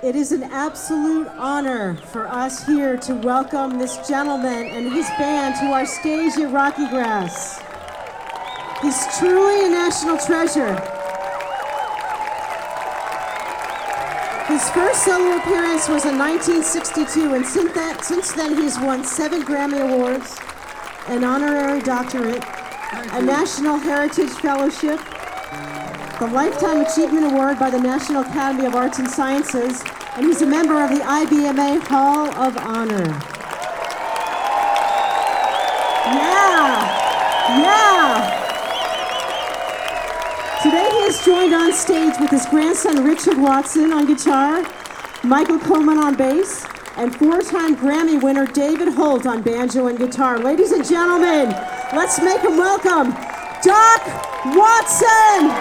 It is an absolute honor for us here to welcome this gentleman and his band to our stage at Rocky Grass. He's truly a national treasure. His first solo appearance was in 1962, and since then he's won 7 Grammy Awards, an honorary doctorate, a National Heritage Fellowship, the Lifetime Achievement Award by the National Academy of Arts and Sciences, and he's a member of the IBMA Hall of Honor. Yeah! Today he is joined on stage with his grandson Richard Watson on guitar, Michael Coleman on bass, and 4-time Grammy winner David Holt on banjo and guitar. Ladies and gentlemen, let's make him welcome Doc Watson!